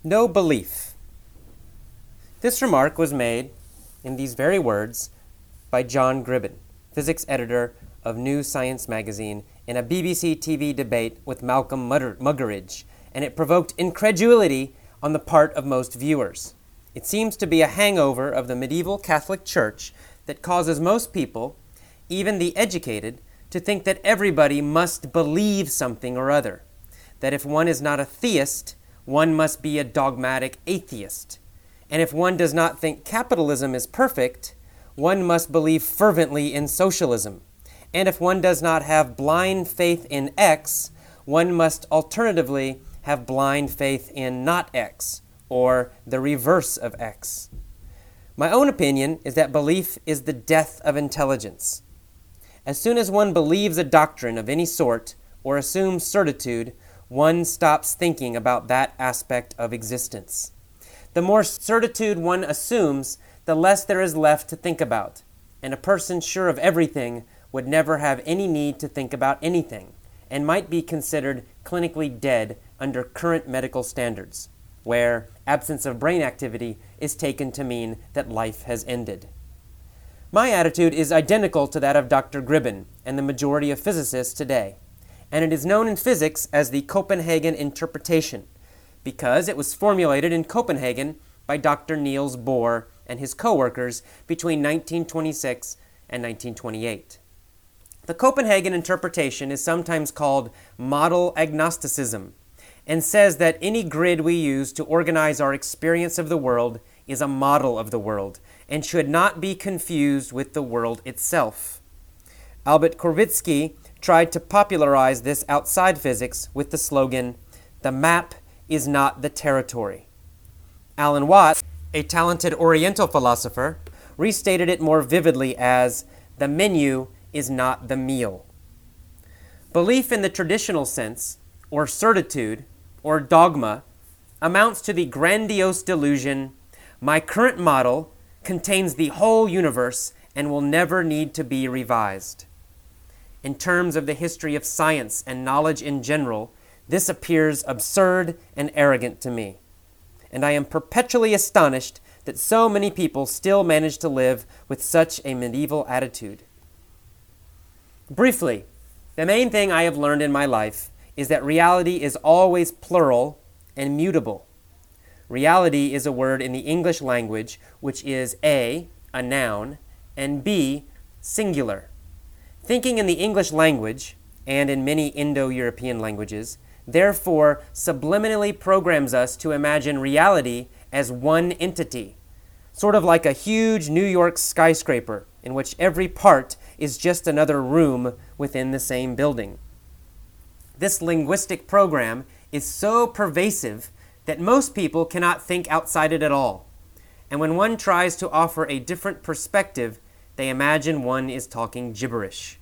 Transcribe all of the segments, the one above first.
No belief. This remark was made in these very words by John Gribben, physics editor of New Science magazine, in a BBC TV debate with Malcolm Muggeridge, and it provoked incredulity on the part of most viewers. It seems to be a hangover of the medieval Catholic Church that causes most people, even the educated, to think that everybody must believe something or other, that if one is not a theist, one must be a dogmatic atheist, and if one does not think capitalism is perfect, one must believe fervently in socialism. And if one does not have blind faith in X, one must alternatively have blind faith in not X, or the reverse of X. My own opinion is that belief is the death of intelligence. As soon as one believes a doctrine of any sort, or assumes certitude, one stops thinking about that aspect of existence. The more certitude one assumes, the less there is left to think about, and a person sure of everything would never have any need to think about anything, and might be considered clinically dead under current medical standards, where absence of brain activity is taken to mean that life has ended. My attitude is identical to that of Dr. Gribben and the majority of physicists today, and it is known in physics as the Copenhagen interpretation, because it was formulated in Copenhagen by Dr. Niels Bohr and his co-workers between 1926 and 1928. The Copenhagen interpretation is sometimes called model agnosticism, and says that any grid we use to organize our experience of the world is a model of the world, and should not be confused with the world itself. Albert Korvitsky tried to popularize this outside physics with the slogan, "The map is not the territory." Alan Watts, a talented Oriental philosopher, restated it more vividly as, "The menu is not the meal." Belief in the traditional sense, or certitude, or dogma, amounts to the grandiose delusion, "My current model contains the whole universe and will never need to be revised." In terms of the history of science and knowledge in general, this appears absurd and arrogant to me, and I am perpetually astonished that so many people still manage to live with such a medieval attitude. Briefly, the main thing I have learned in my life is that reality is always plural and mutable. Reality is a word in the English language which is A, a noun, and B, singular. Thinking in the English language, and in many Indo-European languages, therefore subliminally programs us to imagine reality as one entity, sort of like a huge New York skyscraper in which every part is just another room within the same building. This linguistic program is so pervasive that most people cannot think outside it at all, and when one tries to offer a different perspective, they imagine one is talking gibberish.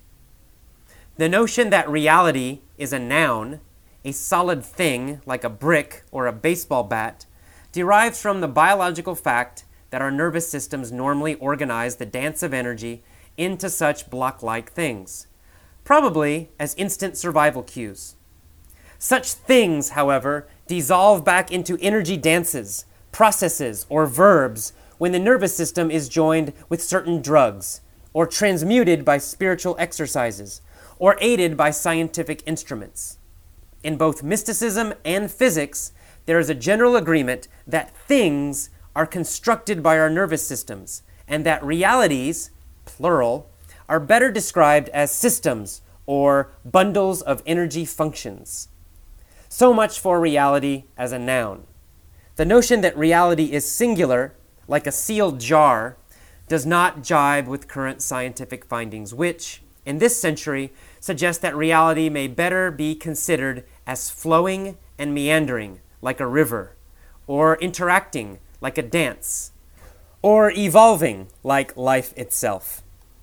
The notion that reality is a noun, a solid thing like a brick or a baseball bat, derives from the biological fact that our nervous systems normally organize the dance of energy into such block-like things, probably as instant survival cues. Such things, however, dissolve back into energy dances, processes, or verbs when the nervous system is joined with certain drugs, or transmuted by spiritual exercises, or aided by scientific instruments. In both mysticism and physics, there is a general agreement that things are constructed by our nervous systems, and that realities, plural, are better described as systems or bundles of energy functions. So much for reality as a noun. The notion that reality is singular, like a sealed jar, does not jibe with current scientific findings, which, in this century, suggest that reality may better be considered as flowing and meandering, like a river, or interacting, like a dance, or evolving, like life itself.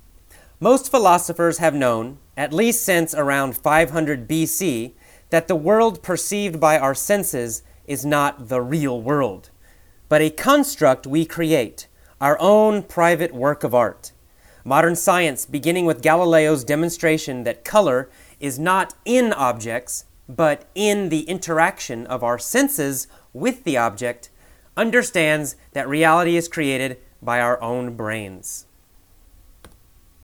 Most philosophers have known, at least since around 500 BC, that the world perceived by our senses is not the real world, but a construct we create, our own private work of art. Modern science, beginning with Galileo's demonstration that color is not in objects, but in the interaction of our senses with the object, understands that reality is created by our own brains.